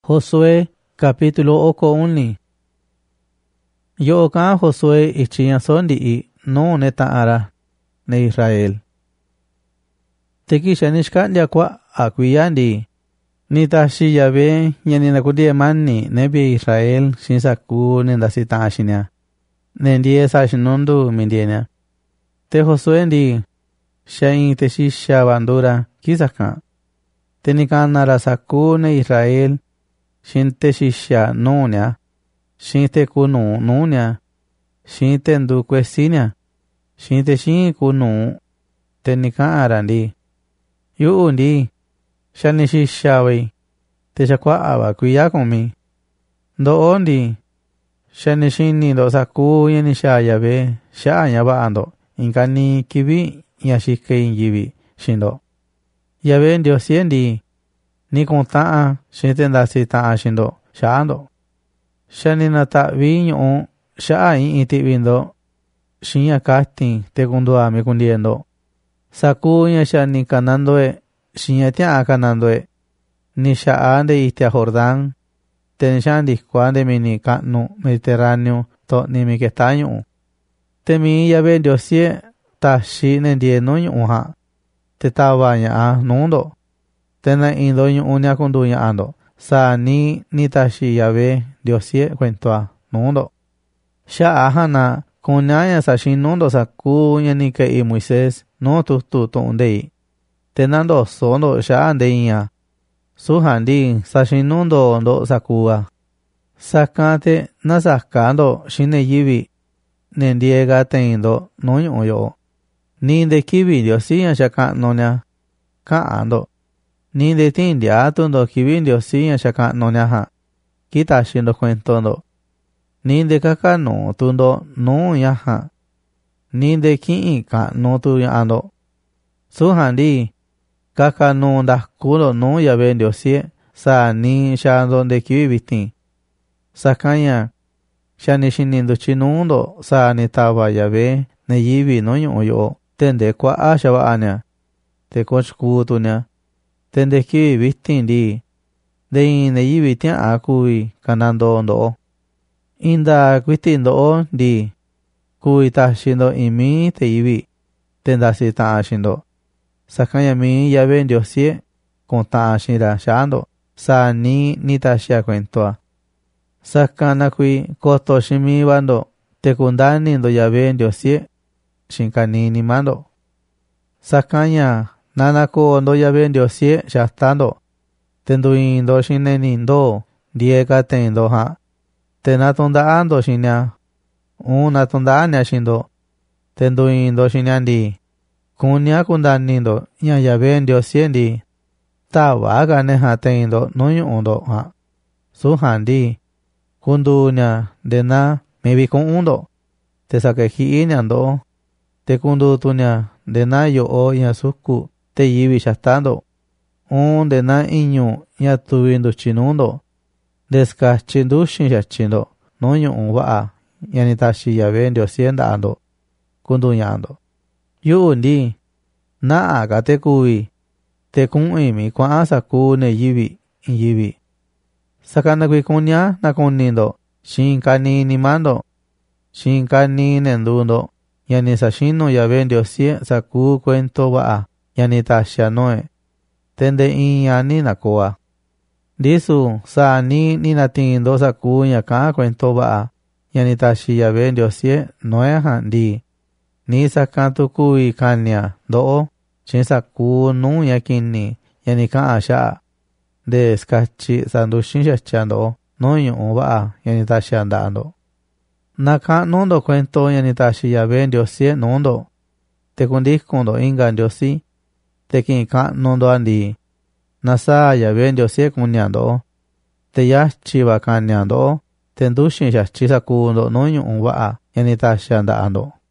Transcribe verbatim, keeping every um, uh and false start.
Josué capítulo oko uni. Yo ka Josué ichiña sondi i no neta ara ne Israel. Teki shanishka kwa akwiyandi. Nita shi yabe nyani nakudie manni nebi Israel shinsaku nenda sita ashinya. Nendie sa shinundu mindienya. Te Josué ndi shain te shisha bandura kisaka. Tenikana rasaku ne Israel shinte shisha nunya. Shinte kunu nunya. Shinte ndu kwesinya. Shinte shin kunu tenika arandi. Yu ndi shani shisha wei. Te shakwa awa kuya kumi. Ndo ondi shani shini ndo saku yeni shaya be shaya ba ando. Inkani kibi yashike injibi shindo. Yabe ndio siendi ni kontaa shinte ndasi taa shindo shaando. Shani nata viño shaa iti vindo shinya kati te kundua me kundiendo. Saku ya shani kanandoe shinya tia kanandoe ni shaa de itia Jordán ten shandi kwande mini kanu Mediterráneo to ni mi kestaño. Te mi yabe ndio sie ta shi nendie no yuha. Te tabaña a nundo. Tena indo yunya kunduña ando. Sa ni ni tashi yabe diosie cuentoa nundo. Sha ahana kunyaya sa shinundo sa kunya ni ke i Moisés no tu tu tu undei. Tenando sondo sha andeinya. Suhandi sa shinundo ndo sakua. Sakate na sakando shine yibi. Nendiega teindo no yo. Ni de kibi diosia shaka nonya. Ka ando. Ni de tindia tundo kibindio siya shaka nonyaha. Kita shindo kwentondo. Ni de kaka no tundo no yaha. Ni de ki ka no tu ando. Suhandi kaka no da kulo no ya bendio sie sa ni shando de kibitin. Sakanya shani shinindo chinundo sa ni taba ya be ne yibi no yo tende kwa ashaba anya. Te kochkutunya. Tende ki vitin di. De in ne yibi tian akui kanando ndo. Inda kwitin do di. Kui ta shindo imi te yibi. Tenda si ta shindo. Sakanya mi ya ben diosie. Kon ta shira shando. Sa ni ni ta shia kwentoa. Sakana kui koto shimi bando. Te kundani ndo ya ben diosie. Shinkani ni mando. Sakanya Nanako ndo ya ben diosie shastando. Tendu indo shine nindo. Dieka tendo ha. Tenatonda ando shinya. Una tonda anya shindo. Tendu indo shinyandi. Kunya kundanindo. Nya ya ben diosie ndi. Tawaga neha tendo noyu undo ha. Suhandi. Kundunya dena mebi kun undo. Te sakehi inyando. Te kundu tunya dena yo o ya suku. Te yibi shastando. Un de na inyo ya tuvindo chinundo. Descachindu shinchachindo. No yu un waa. Yani tashi ya vendio sienda ando. Kunduñando. Yu undi. Na aga te kuwi. Te kun imi kwa asa ku ne yibi. In yibi. Sakana kui kunya na kunindo. Shinkani ni mando. Shinkani nendundo. Yani sashino ya vendio sie saku cuento waa. Yani tasha noe. Tende in yani nakoa. Disu sa ni ni natindo sa kunya ka kwento ba. Yani tashi ya bendio sie noe handi. Ni sa kantu kui kanya do. Chin sa ku nu yakini. Yani ka asha. De skachi sandushin shachando. No yu ba. Yani tashi andando. Naka nondo kwento yani tashi ya bendio sie nondo. Te kundikundo inga ndio si. Tekin ka nondo andi. Nasa ya bendio sie kunyando. Te ya chiva kanyando. Tendushin ya chisa kundo no yu unwa. Yani tasha anda ando.